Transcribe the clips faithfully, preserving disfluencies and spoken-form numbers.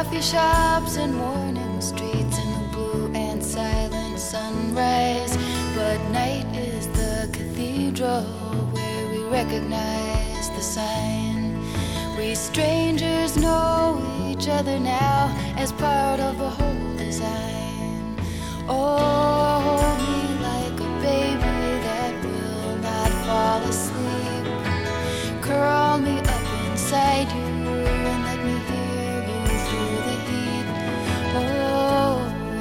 coffee shops and morning streets and the blue and silent sunrise. But night is the cathedral where we recognize the sign. We strangers know each other now as part of a whole design. Oh, hold me like a baby that will not fall asleep. Curl me up inside you and let me hear you through the heat. Oh,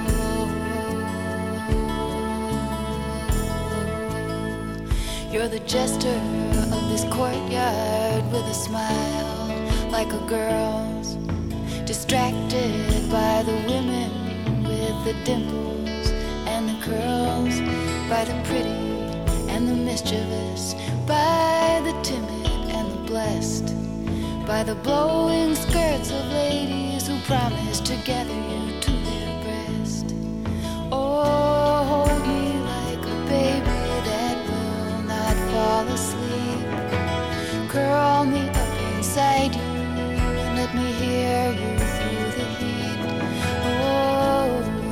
you're the jester of this courtyard with a smile like a girl's, distracted by the women with the dimples and the curls, by the pretty and the mischievous, by the timid and the blessed, by the blowing skirts of ladies who promise to gather you to their breast. Oh, hold me like a baby that will not fall asleep. Curl me up inside you and let me hear you through the heat. Oh,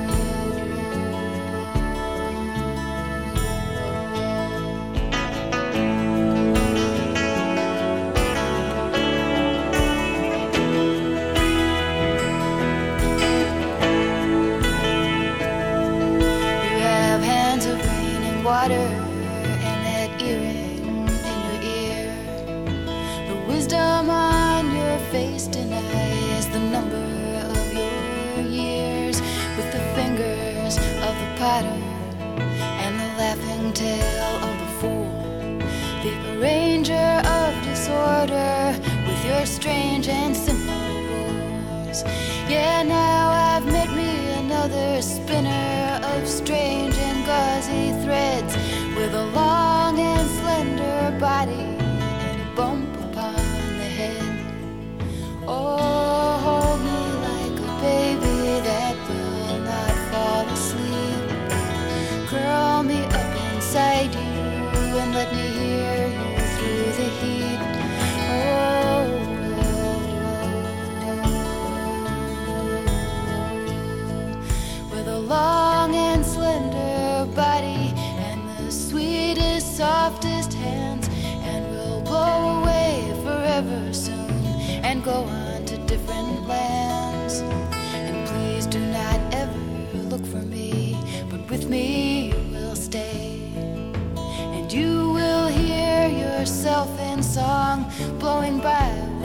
water and that earring in your ear. The wisdom on your face denies the number of your years. With the fingers of the potter and the laughing tail of the fool, the arranger of disorder with your strange and simple rules. Yeah, now I've met me another spinner of strange and gauzy threads, with a long and slender body and a bump upon the head. Oh, hold me like a baby that will not fall asleep. Curl me up inside you and let me hear you through the heat. Oh, with a long and slender body and the sweetest, softest hands, and we'll blow away forever soon and go on to different lands. And please do not ever look for me, but with me you will stay, and you will hear yourself in song blowing by